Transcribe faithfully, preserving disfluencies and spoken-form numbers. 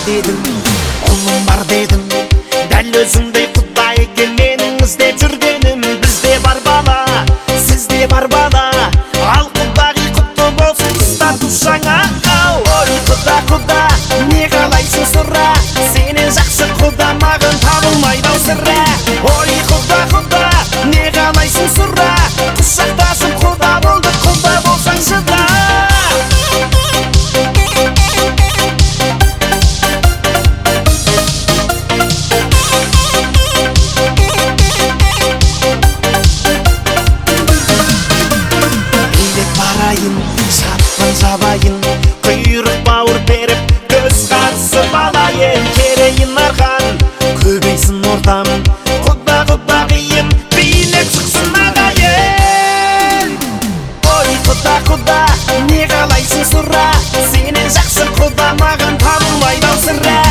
дедің, ұлым бар дедің. Дәл өзіңдей Құдай екен менің іздеп жүргенім. Бізде бар бала, сізде бар бала, ал Құдағи құтты болсын құста туссаңа. Ой Құда, Құда, не қалайсың сұра, сенен жақсы Құда маған табылмайды ау сірә. Ой Құда, Құда, не қалайсың сұра, құшақтасып Құда болды, Құда болсаң шыда. Шапқан жабайын, құйрық бауыр беріп, көз қарысып алайын. Керейін арқан, көбейсін ортам, Құда Құдағиым, билеп шықсын ағайын. Ой Құда, Құда, не қалайсың сұра, сенен жақсы Құда маған табылмайды ау сірә.